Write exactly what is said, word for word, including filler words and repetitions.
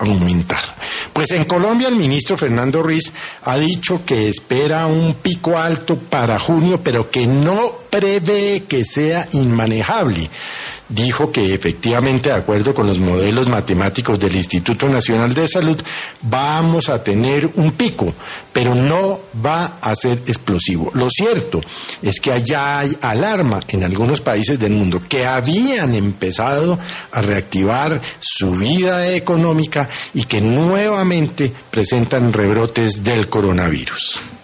aumentar. Pues en Colombia el ministro Fernando Ruiz ha dicho que espera un pico alto para junio, pero que no prevé que sea inmanejable. Dijo que efectivamente, de acuerdo con los modelos matemáticos del Instituto Nacional de Salud, vamos a tener un pico, pero no va a ser explosivo. Lo cierto es que allá hay alarma en algunos países del mundo que habían empezado a reactivar su vida económica y que nuevamente presentan rebrotes del coronavirus.